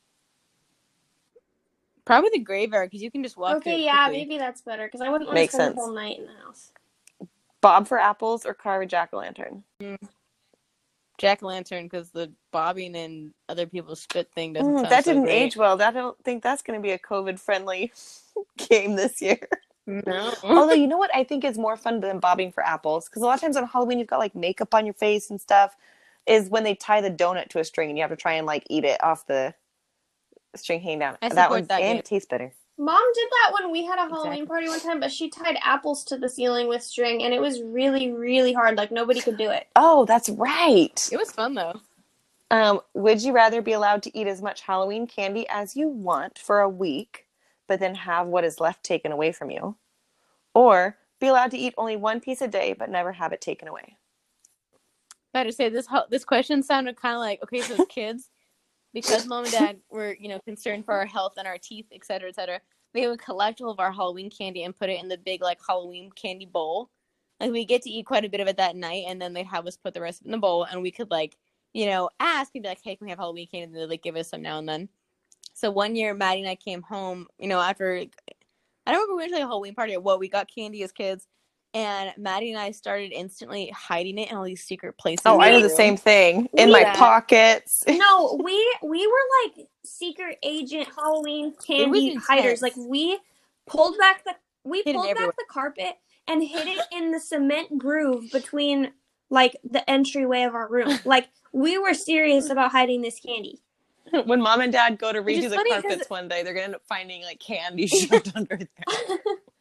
Probably the graveyard, because you can just walk through it yeah, quickly. maybe that's better, because I wouldn't want to spend the whole night in the house. Bob for apples or carve a jack-o'-lantern? Jack-o'-lantern, because the bobbing and other people's spit thing doesn't sound that so didn't great. age well. I don't think that's going to be a COVID-friendly game this year. No. Although, you know what I think is more fun than bobbing for apples? Because a lot of times on Halloween, you've got like makeup on your face and stuff, is when they tie the donut to a string and you have to try and like eat it off the string hanging down. I That support one, that and game. it tastes better. Mom did that when we had a Halloween Exactly. party one time, but she tied apples to the ceiling with string, and it was really, really hard. Like, nobody could do it. Oh, that's right. It was fun though. Would you rather be allowed to eat as much Halloween candy as you want for a week, but then have what is left taken away from you? Or be allowed to eat only one piece a day, but never have it taken away? Better say this question sounded kind of like, okay, so as kids, because mom and dad were, concerned for our health and our teeth, et cetera, they would collect all of our Halloween candy and put it in the big like Halloween candy bowl. Like we get to eat quite a bit of it that night, and then they'd have us put the rest of it in the bowl, and we could like, ask and be like, hey, can we have Halloween candy? And they'd like give us some now and then. So one year, Maddie and I came home, after I don't remember we went to a Halloween party or what. We got candy as kids, and Maddie and I started instantly hiding it in all these secret places. Oh, I in do the the room. same thing. In my Yeah. pockets. No, we were like secret agent Halloween candy intense. hiders. Like we pulled back the everywhere. carpet and hid it in the cement groove between like the entryway of our room. Like we were serious about hiding this candy. When mom and dad go to Which is redo the funny 'cause- carpets one day, they're going to end up finding like candy shoved under there.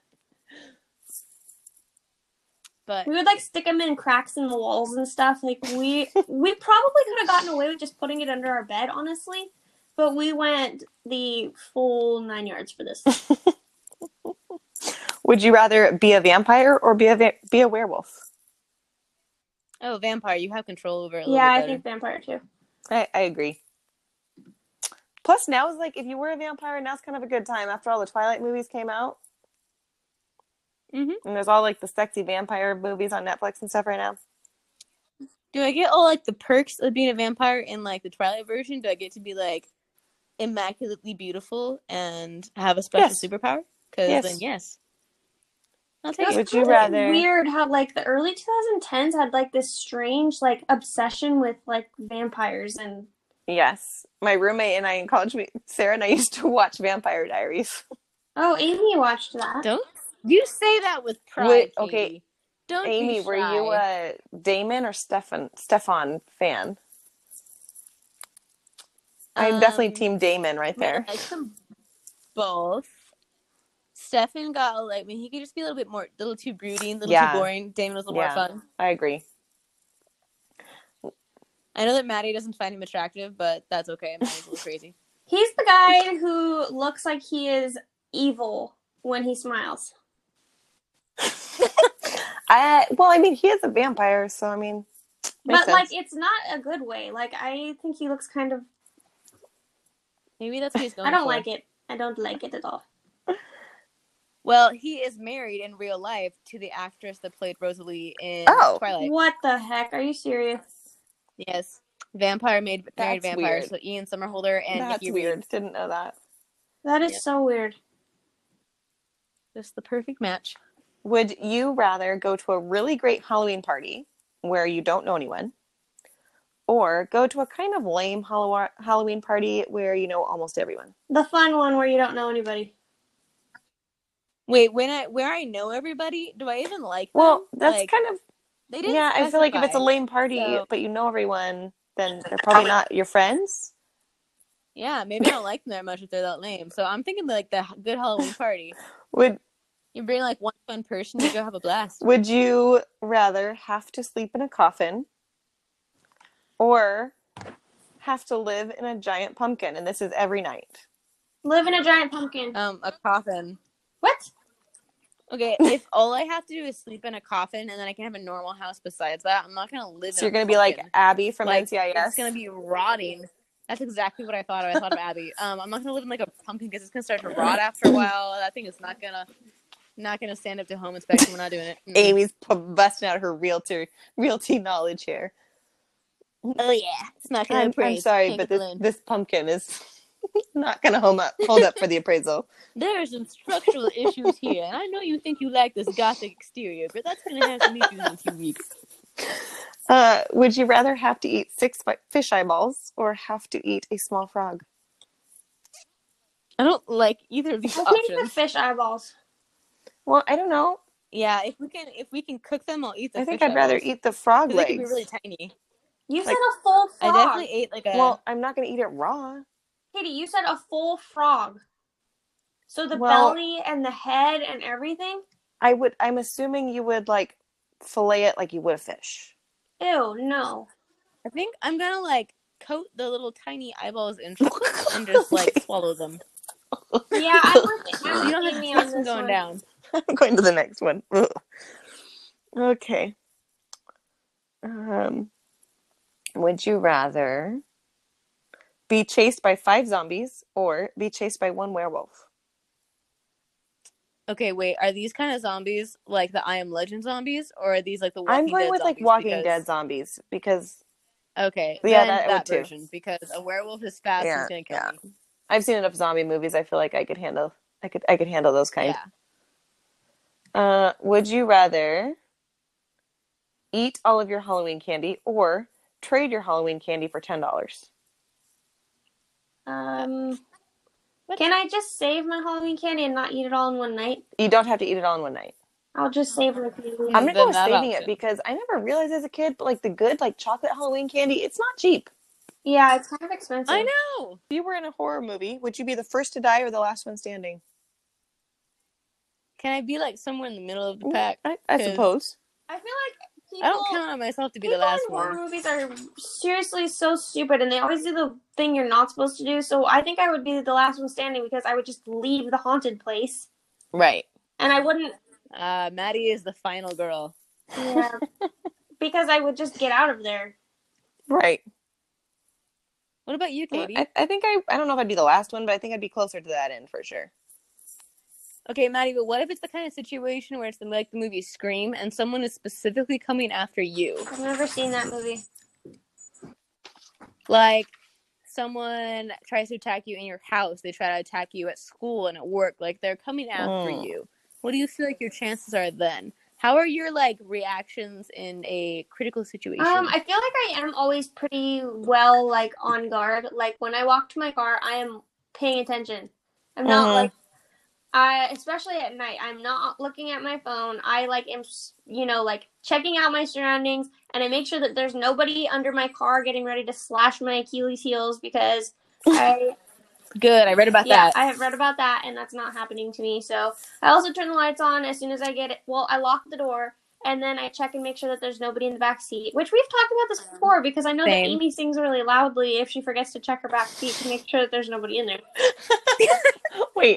But We would like stick them in cracks in the walls and stuff. Like we probably could have gotten away with just putting it under our bed, honestly. But we went the full 9 yards for this. Would you rather be a vampire or be a werewolf? oh, vampire, you have control over it. Yeah, I better. think vampire too. I agree. Plus, now is like if you were a vampire, now's kind of a good time after all the Twilight movies came out. Mhm. And there's all like the sexy vampire movies on Netflix and stuff right now. Do I get all like the perks of being a vampire in like the Twilight version? Do I get to be like immaculately beautiful and have a special Yes. superpower? Because Yes. then yes, I'll It take was it. Would you kinda rather- weird how like the early 2010s had like this strange like obsession with like vampires and Yes. My roommate and I in college, Sarah and I used to watch Vampire Diaries. oh, Amy watched that. Don't you say that with pride, Wait, okay. Katie. Don't Amy, be were you shy. a Damon or Stefan fan? I'm definitely Team Damon right there. I like them both. Stefan got like, he could just be a little too broody, a little Yeah. too boring. Damon was a little Yeah. more fun. I agree. I know that Maddie doesn't find him attractive, but that's okay. Maddie's a little crazy. He's the guy who looks like he is evil when he smiles. He is a vampire, so I mean, makes But like sense. it's not a good way. Like I think he looks kind of Maybe that's what he's going I don't for. like it. I don't like it at all. Well, he is married in real life to the actress that played Rosalie in Oh. Twilight. What the heck? Are you serious? Yes. Married That's vampire. weird. So Ian Somerhalder and That's Nikki weird. Reed. Didn't know that. That is Yeah. so weird. Just the perfect match. Would you rather go to a really great Halloween party where you don't know anyone, or go to a kind of lame Halloween party where you know almost everyone? The fun one where you don't know anybody. Wait, where I know everybody, do I even like them? Well, that's like, kind of they didn't yeah. I feel like if it's a specify. lame party So- but you know everyone, then they're probably not your friends. Yeah, maybe I don't like them that much if they're that lame. So I'm thinking like the good Halloween party. Would You bring like one fun person, you go have a blast. Would you rather have to sleep in a coffin or have to live in a giant pumpkin? And this is every night. Live in a giant pumpkin. A coffin. What? Okay, if all I have to do is sleep in a coffin and then I can have a normal house besides that, I'm not gonna live So in you're a going to be like pumpkin. Abby from Like, NCIS? It's gonna be rotting. That's exactly what I thought of. I thought of Abby. I'm not gonna live in like a pumpkin because it's gonna start to rot after a while. That thing is not gonna stand up to home inspection. We're not doing it. Mm-mm. Amy's busting out her realty knowledge here. Oh yeah, it's not gonna I'm appraise. sorry, Can't but get the loan. this pumpkin is not going to hold up for the appraisal. There are some structural issues here, and I know you think you like this gothic exterior, but that's gonna have some issues in a few weeks. Would you rather have to eat 6 fish eyeballs or have to eat a small frog? I don't like either of these I think the options. fish eyeballs. Well, I don't know. Yeah, if we can cook them, I'll eat the I think fish I'd rather eyeballs. eat the frog 'Cause they could be really legs. tiny. You said Like, a full I frog. definitely ate like a. well, I'm not going to eat it raw. Katie, you said a full frog. So the Well, belly and the head and everything? I'm assuming you would like fillet it like you would a fish. Ew, no. I think I'm gonna like coat the little tiny eyeballs in chocolate and just like swallow them. Yeah, I'm with So you don't have to Amy taste on them this going one. down. I'm going to the next one. Ugh. Okay. Would you rather be chased by 5 zombies or be chased by 1 werewolf? Okay, wait. Are these kind of zombies like the I Am Legend zombies, or are these like the I'm Walking going Dead with like zombies? Walking Because Dead zombies because okay, yeah, then that would that too. version. Because a werewolf is fast, Yeah, he's gonna kill yeah. me. I've seen enough zombie movies. I feel like I could handle. I could handle those kind. Yeah. Would you rather eat all of your Halloween candy or trade your Halloween candy for $10? What? Can I just save my Halloween candy and not eat it all in one night? You don't have to eat it all in one night. I'll just save my candy. I'm gonna go Then with that saving it option. because I never realized as a kid, but like the good like chocolate Halloween candy, it's not cheap. Yeah, it's kind of expensive. I know. If you were in a horror movie, would you be the first to die or the last one standing? Can I be like somewhere in the middle of the pack? I 'Cause suppose. I feel like I don't count on myself to be the people last in horror one. movies are seriously so stupid, and they always do the thing you're not supposed to do. So I think I would be the last one standing because I would just leave the haunted place, Right. and I wouldn't. Maddie is the final girl. Yeah, because I would just get out of there. Right. What about you, Katie? I think I don't know if I'd be the last one, but I think I'd be closer to that end for sure. Okay, Maddie, but what if it's the kind of situation where it's like the movie Scream and someone is specifically coming after you? I've never seen that movie. Like, someone tries to attack you in your house, they try to attack you at school and at work, like they're coming after you. What do you feel like your chances are then? How are your like reactions in a critical situation? I feel like I am always pretty well like on guard. Like when I walk to my car, I am paying attention. I'm not like especially at night, I'm not looking at my phone. I like am, like checking out my surroundings, and I make sure that there's nobody under my car getting ready to slash my Achilles heels because Good, I read about that. I have read about that, and that's not happening to me. So I also turn the lights on as soon as I get it. Well, I lock the door, and then I check and make sure that there's nobody in the back seat, which we've talked about this before because I know that Amy sings really loudly if she forgets to check her back seat to make sure that there's nobody in there. Wait.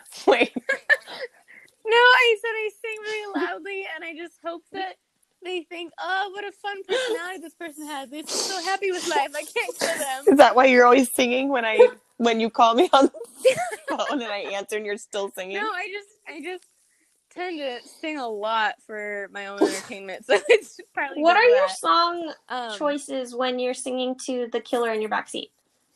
No, I said I sing really loudly, and I just hope that they think, oh, what a fun personality this person has. They're so happy with life. I can't kill them. Is that why you're always singing when you call me on the phone and I answer and you're still singing? No, I just tend to sing a lot for my own entertainment, so it's partly. What are your song choices when you're singing to the killer in your backseat?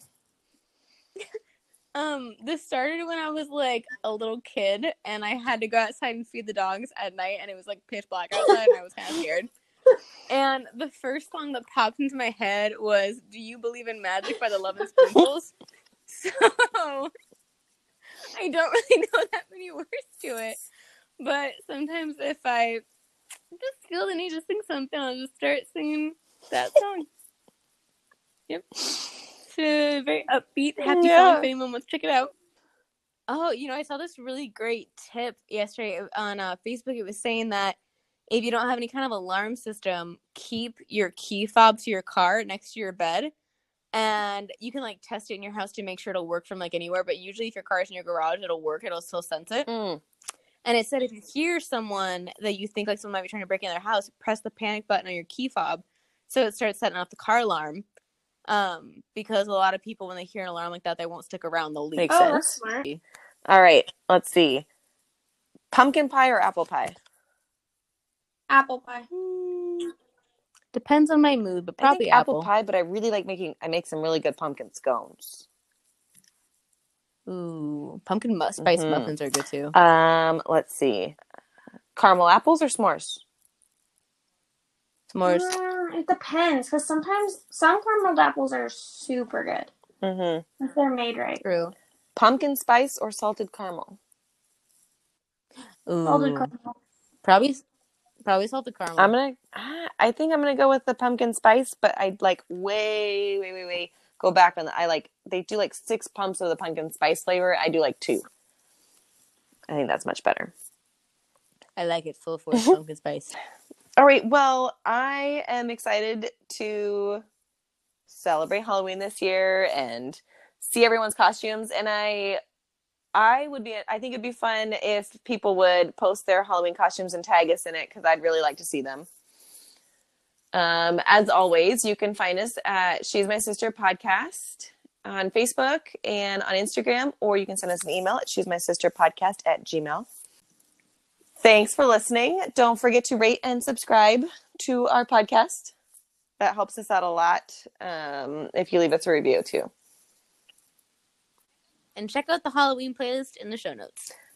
This started when I was like a little kid, and I had to go outside and feed the dogs at night, and it was like pitch black outside, and I was kind of scared. And the first song that popped into my head was "Do You Believe in Magic" by the Lovin' Spoonfuls. So I don't really know that many words to it, but sometimes if I just feel the need to sing something, I'll just start singing that song. Yep. It's a very upbeat, happy song if anyone wants to check it out. Oh, I saw this really great tip yesterday on Facebook. It was saying that if you don't have any kind of alarm system, keep your key fob to your car next to your bed. And you can like test it in your house to make sure it'll work from like anywhere. But usually if your car is in your garage, it'll work. It'll still sense it. And it said if you hear someone that you think like someone might be trying to break in their house, press the panic button on your key fob so it starts setting off the car alarm. Because a lot of people, when they hear an alarm like that, they won't stick around. They'll leave. Makes sense. That's smart. All right, let's see. Pumpkin pie or apple pie? Apple pie. Depends on my mood, but probably apple pie. But I really like I make some really good pumpkin scones. Ooh, pumpkin spice muffins are good too. Let's see. Caramel apples or s'mores? S'mores. It depends, because sometimes some caramel apples are super good. If they're made right. True. Pumpkin spice or salted caramel? Salted Ooh, caramel. probably salted caramel. I think I'm gonna go with the pumpkin spice, but I'd like way go back on they do like 6 pumps of the pumpkin spice flavor. I do like 2. I think that's much better. I like it full force pumpkin spice. All right, well, I am excited to celebrate Halloween this year and see everyone's costumes, and I think it'd be fun if people would post their Halloween costumes and tag us in it, because I'd really like to see them. As always, you can find us at She's My Sister Podcast on Facebook and on Instagram, or you can send us an email at she'smysisterpodcast@gmail.com. Thanks for listening. Don't forget to rate and subscribe to our podcast. That helps us out a lot, if you leave us a review too. And check out the Halloween playlist in the show notes.